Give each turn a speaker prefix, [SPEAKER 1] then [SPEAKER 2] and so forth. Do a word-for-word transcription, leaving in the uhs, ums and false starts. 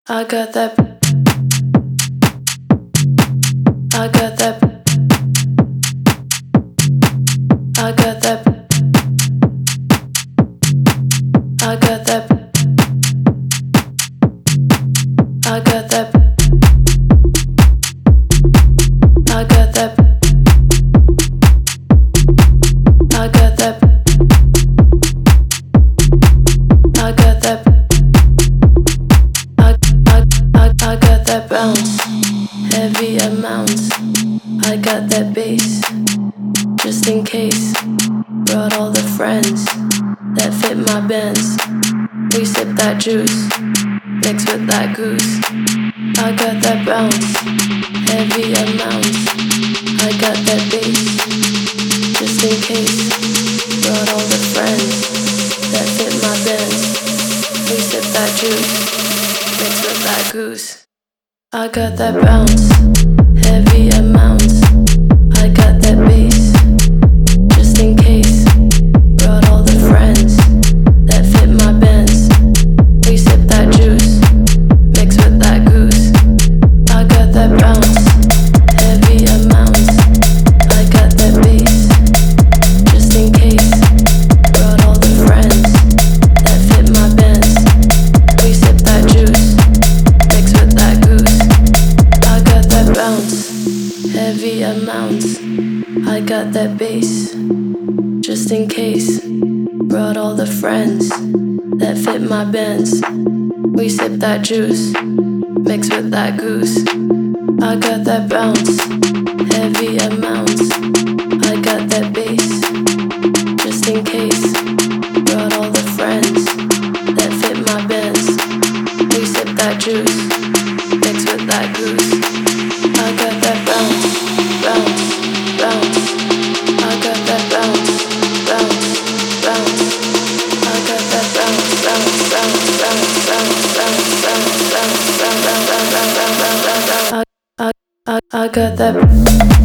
[SPEAKER 1] I got that. I got that. I got that. I got that. I got that. I got that. I got that. I got that. I I I I got that bounce, heavy amounts. I got that bass, just in case. Brought all the friends that fit my Benz. We sip that juice, mixed with that goose. I got that bounce, heavy amounts. I got that bass, just in case. Brought all the friends that fit my Benz. We sip that juice, mixed with that goose. I got that bounce, heavy amounts. I got that bass, just in case. Brought all the friends that fit my Benz. We sip that juice, mixed with that goose. I got that bounce, heavy amounts. I got that bass, just in case. Brought all the friends that fit my Benz. We sip that juice, mixed with that goose. I got that bounce, heavy amounts. I got that bass, just in case. Brought all the friends that fit my Benz. We sip that juice, mixed with that goose. I got that bounce, heavy amounts. I got that bass, just in case. Brought all the friends that fit my Benz. We sip that juice, mixed with that goose. I got that bounce, bounce, bounce. I got that bounce, bounce, bounce. I got that bounce, bounce, bounce, bounce, bounce, bounce, bounce, bounce, bounce, bounce, bounce, bounce, bounce, bounce. I I I I got that.